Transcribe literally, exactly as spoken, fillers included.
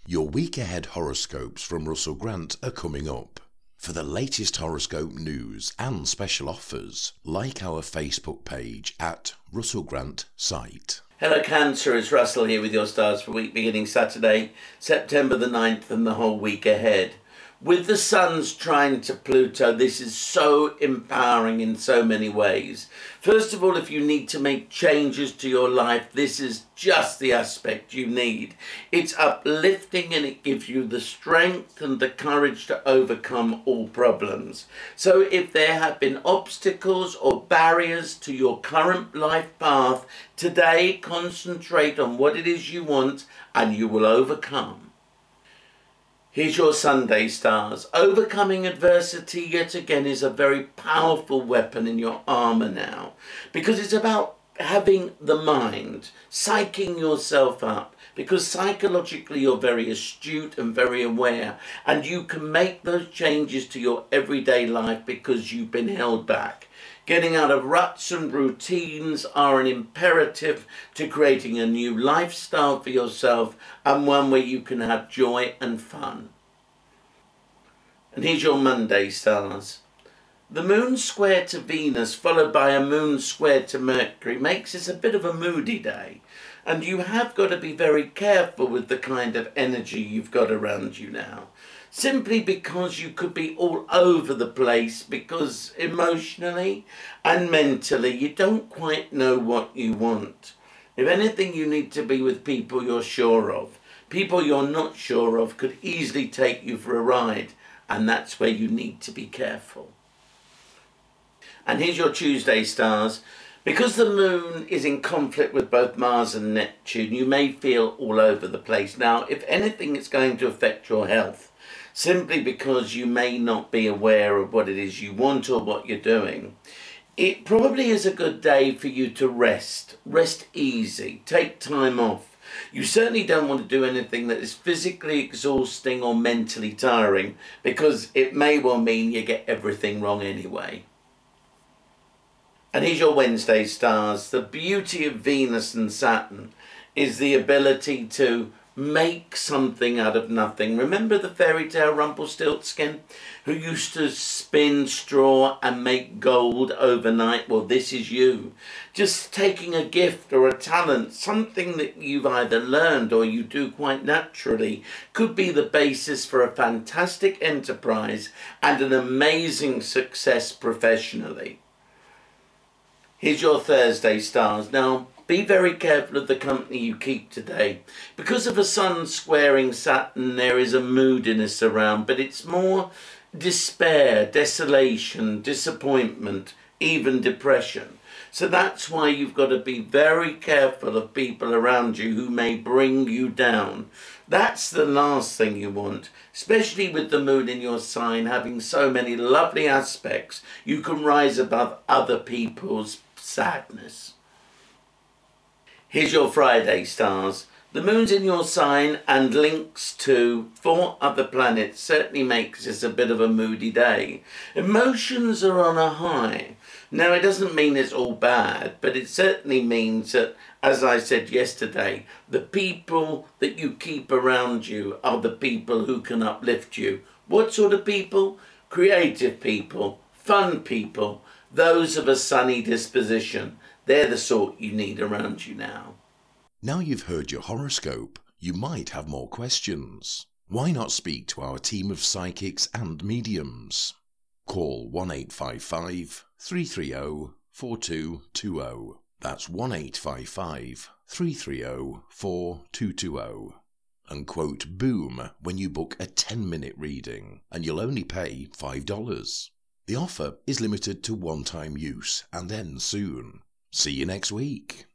Your week ahead horoscopes from Russell Grant are coming up. For the latest horoscope news and special offers, like our Facebook page at Russell Grant Site. Hello Cancer, it's Russell here with your stars for week beginning Saturday, September the ninth and the whole week ahead. With the Sun's trine to Pluto, this is so empowering in so many ways. First of all, if you need to make changes to your life, this is just the aspect you need. It's uplifting and it gives you the strength and the courage to overcome all problems. So if there have been obstacles or barriers to your current life path, today concentrate on what it is you want and you will overcome. Here's your Sunday stars. Overcoming adversity yet again is a very powerful weapon in your armour now, because it's about having the mind, psyching yourself up, because psychologically you're very astute and very aware, and you can make those changes to your everyday life because you've been held back. Getting out of ruts and routines are an imperative to creating a new lifestyle for yourself, and one where you can have joy and fun. And here's your Monday stars. The moon square to Venus followed by a moon square to Mercury makes this a bit of a moody day. And you have got to be very careful with the kind of energy you've got around you now. Simply because you could be all over the place, because emotionally and mentally you don't quite know what you want. If anything, you need to be with people you're sure of. People you're not sure of could easily take you for a ride, and that's where you need to be careful. And here's your Tuesday stars. Because the moon is in conflict with both Mars and Neptune, you may feel all over the place. Now, if anything, it's going to affect your health, simply because you may not be aware of what it is you want or what you're doing. It probably is a good day for you to rest. Rest easy. Take time off. You certainly don't want to do anything that is physically exhausting or mentally tiring, because it may well mean you get everything wrong anyway. And here's your Wednesday stars. The beauty of Venus and Saturn is the ability to make something out of nothing. Remember the fairy tale Rumpelstiltskin, who used to spin straw and make gold overnight? Well, this is you. Just taking a gift or a talent, something that you've either learned or you do quite naturally, could be the basis for a fantastic enterprise and an amazing success professionally. Here's your Thursday stars. Now, be very careful of the company you keep today. Because of the Sun squaring Saturn, there is a moodiness around, but it's more despair, desolation, disappointment, even depression. So that's why you've got to be very careful of people around you who may bring you down. That's the last thing you want, especially with the moon in your sign having so many lovely aspects. You can rise above other people's sadness. Here's your Friday stars. The moon's in your sign and links to four other planets certainly makes this a bit of a moody day. Emotions are on a high. Now, it doesn't mean it's all bad, but it certainly means that, as I said yesterday, the people that you keep around you are the people who can uplift you. What sort of people? Creative people, fun people, those of a sunny disposition. They're the sort you need around you now. Now you've heard your horoscope, you might have more questions. Why not speak to our team of psychics and mediums? Call one eight five five, three three zero, four two two zero. That's one eight five five, three three zero, four two two zero. And quote BOOM when you book a ten minute reading, and you'll only pay five dollars. The offer is limited to one-time use and ends soon. See you next week.